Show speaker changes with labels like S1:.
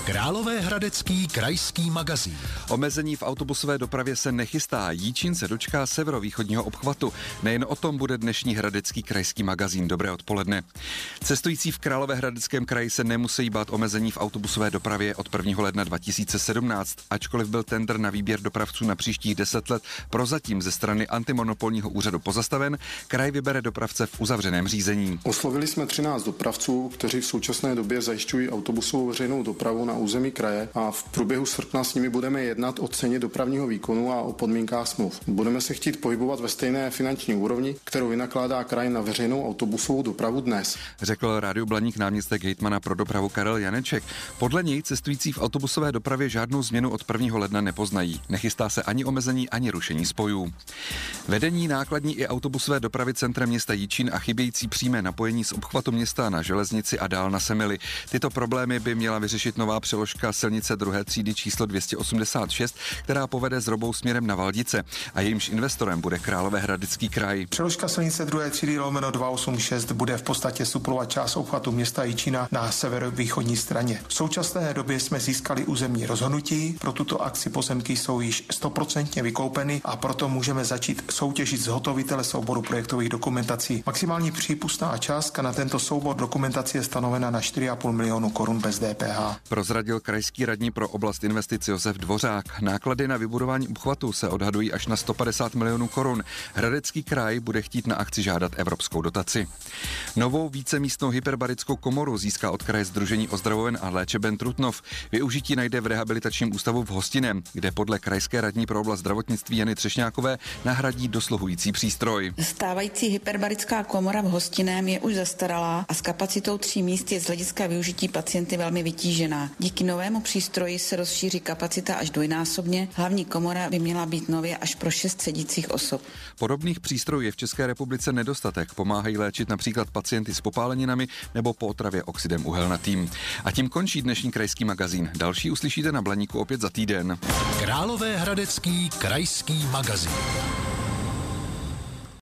S1: Královéhradecký krajský magazín.
S2: Omezení v autobusové dopravě se nechystá. Jíčín se dočká severovýchodního obchvatu. Nejen o tom bude dnešní hradecký krajský magazín. Dobré odpoledne. Cestující v Královéhradeckém kraji se nemusí bát omezení v autobusové dopravě od 1. ledna 2017. Ačkoliv byl tendr na výběr dopravců na příštích 10 let prozatím ze strany antimonopolního úřadu pozastaven, kraj vybere dopravce v uzavřeném řízení.
S3: Oslovili jsme 13 dopravců, kteří v současné době zajišťují autobusovou veřejnou dopravu na území kraje a v průběhu srpna s nimi budeme jednat o ceně dopravního výkonu a o podmínkách smluv. Budeme se chtít pohybovat ve stejné finanční úrovni, kterou vynakládá kraj na veřejnou autobusovou dopravu dnes,
S2: řekl Rádiu Blaník náměstek hejtmana pro dopravu Karel Janeček. Podle něj cestující v autobusové dopravě žádnou změnu od 1. ledna nepoznají. Nechystá se ani omezení, ani rušení spojů. Vedení nákladní i autobusové dopravy centrem města Jičín a chybějící přímé napojení z obchvatu města na železnici a dál na Semily. Tyto problémy by měla vyřešit nová přeložka silnice druhé třídy číslo 286, která povede z Robou směrem na Valdice a jejímž investorem bude Královéhradecký kraj.
S4: Přeložka silnice druhé třídy /286 bude v podstatě suplovat část obchvatu města Jičína na severovýchodní straně. V současné době jsme získali územní rozhodnutí, pro tuto akci pozemky jsou již 100% vykoupeny a proto můžeme začít soutěžit zhotovitele souboru projektových dokumentací. Maximální přípustná částka na tento soubor dokumentací je stanovena na 4,5 milionu korun bez DPH.
S2: Prozradil krajský radní pro oblast investic Josef Dvořák. Náklady na vybudování obchvatu se odhadují až na 150 milionů korun. Hradecký kraj bude chtít na akci žádat evropskou dotaci. Novou vícemístnou hyperbarickou komoru získá od kraje Sdružení ozdravoven a léčeben Trutnov. Využití najde v rehabilitačním ústavu v Hostinem, kde podle krajské radní pro oblast zdravotnictví Jany Třešňákové nahradí dosluhující přístroj.
S5: Stávající hyperbarická komora v Hostinem je už zastaralá a s kapacitou 3 míst je z hlediska využití pacienty velmi vytížená. Díky novému přístroji se rozšíří kapacita až dvojnásobně. Hlavní komora by měla být nově až pro 6 sedících osob.
S2: Podobných přístrojů je v České republice nedostatek. Pomáhají léčit například pacienty s popáleninami nebo po otravě oxidem uhelnatým. A tím končí dnešní krajský magazín. Další uslyšíte na Blaníku opět za týden.
S1: Královéhradecký krajský magazín.